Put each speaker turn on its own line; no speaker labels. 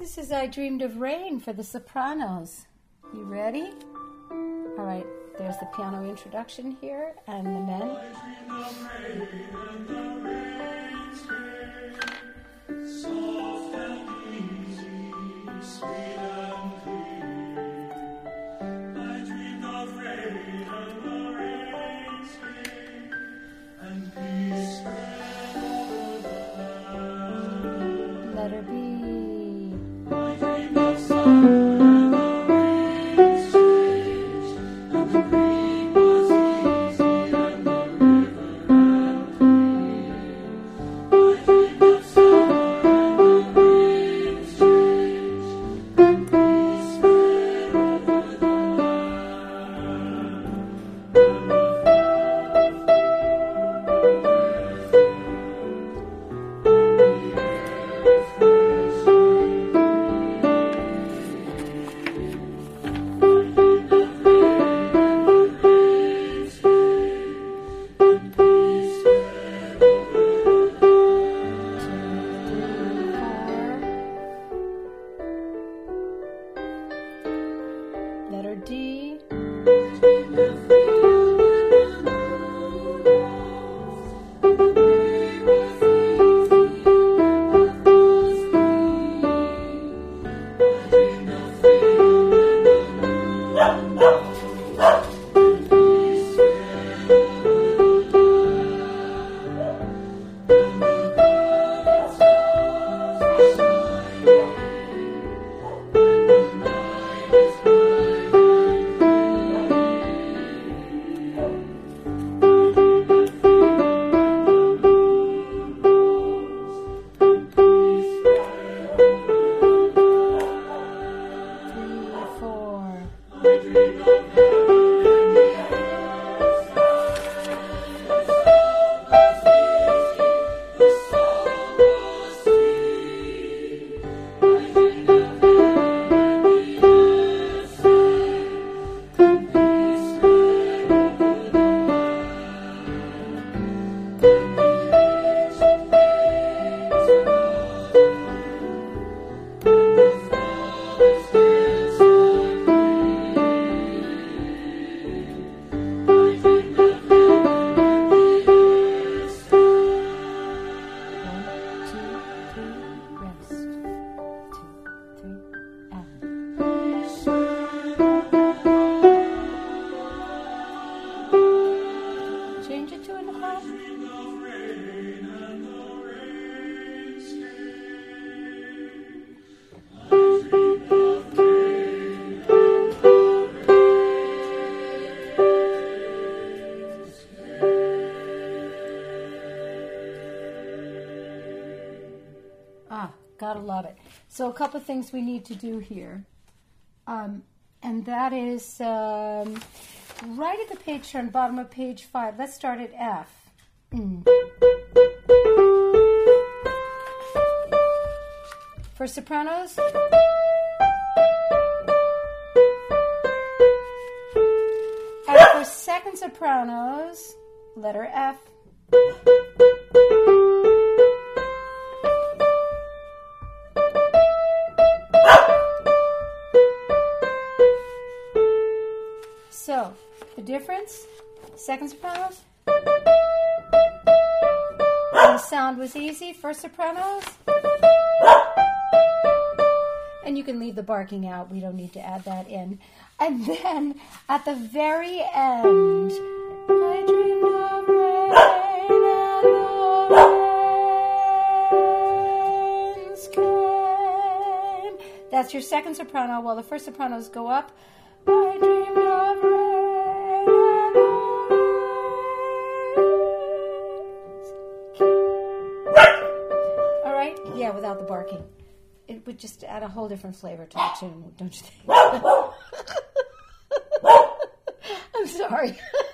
This is I Dreamed of Rain for the sopranos. You ready? All right, there's the piano introduction here and the men.
I dreamed of rain and the rain came, soft and easy, sweet and clean. I dreamed of rain and the rain came, and peace spread over the land.
Let her be.
I dreamed of sun and the rain changed, and the green was easy and the river ran clean. I dreamed of summer and the rain changed, and peace spread over the
Letter D. Change it to in the class.
dreamed of rain and the rain came. I dreamed of rain and the rain
Ah, gotta love it. So a couple of things we need to do here. And that is right at the page turn, bottom of page 5. Let's start at F. For sopranos. And for second sopranos, letter F. So, the difference, second sopranos, and the sound was easy. First sopranos, and you can leave the barking out. We don't need to add that in. And then, at the very end, I dreamed of rain and the rains came. That's your second soprano, while the first sopranos go up. I dreamed of rain and the rains. All right? Yeah, without the barking. It would just add a whole different flavor to the tune, don't you think? I'm sorry.